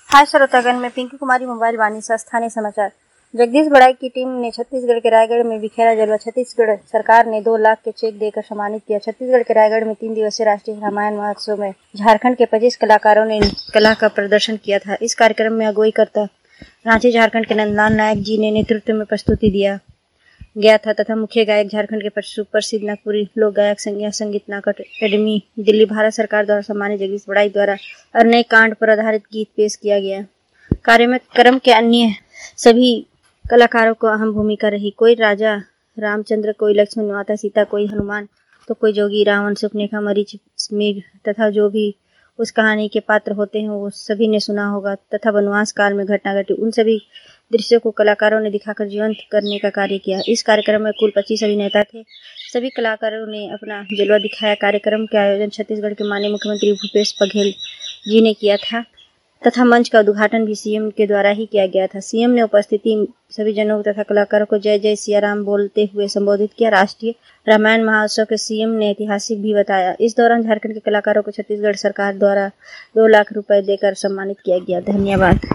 हाय श्रोतागण, मैं पिंकी कुमारी मोबाइल वाणी से स्थानीय समाचार। जगदीश बड़ाई की टीम ने छत्तीसगढ़ के रायगढ़ में बिखेरा जलवा। छत्तीसगढ़ सरकार ने 2 लाख के चेक देकर सम्मानित किया। छत्तीसगढ़ के रायगढ़ में 3 दिवसीय राष्ट्रीय रामायण महोत्सव में झारखंड के 25 कलाकारों ने कला का प्रदर्शन किया था। इस कार्यक्रम में अगुवाई करता रांची झारखंड के नंदलाल नायक जी ने नेतृत्व में प्रस्तुति दिया गया था तथा मुख्य गायक झारखंड के सुप्रसिद्ध नागपुरी लोक गायक संगीत नाटक अकादमी दिल्ली भारत सरकार द्वारा सम्मानित जगदीश बड़ाई द्वारा अरण्य कांड पर आधारित गीत पेश किया गया। कार्यक्रम के अन्य सभी कलाकारों को अहम भूमिका रही। कोई राजा रामचंद्र, कोई लक्ष्मण माता सीता, कोई हनुमान, तो कोई जोगी रावण, सुपनेखा, मरीच, मेघ तथा जो भी उस कहानी के पात्र होते हैं वो सभी ने सुना होगा तथा वनवास काल में घटना घटी उन सभी दृश्यों को कलाकारों ने दिखाकर जीवंत करने का कार्य किया। इस कार्यक्रम में कुल 25 अभिनेता थे। सभी कलाकारों ने अपना जलवा दिखाया। कार्यक्रम के आयोजन छत्तीसगढ़ के माननीय मुख्यमंत्री भूपेश बघेल जी ने किया था तथा मंच का उद्घाटन भी सीएम के द्वारा ही किया गया था। सीएम ने उपस्थिति सभी जनों तथा कलाकारों को जय जय सिया राम बोलते हुए संबोधित किया। राष्ट्रीय रामायण महोत्सव के सीएम ने ऐतिहासिक भी बताया। इस दौरान झारखंड के कलाकारों को छत्तीसगढ़ सरकार द्वारा 2 लाख रुपए देकर सम्मानित किया गया। धन्यवाद।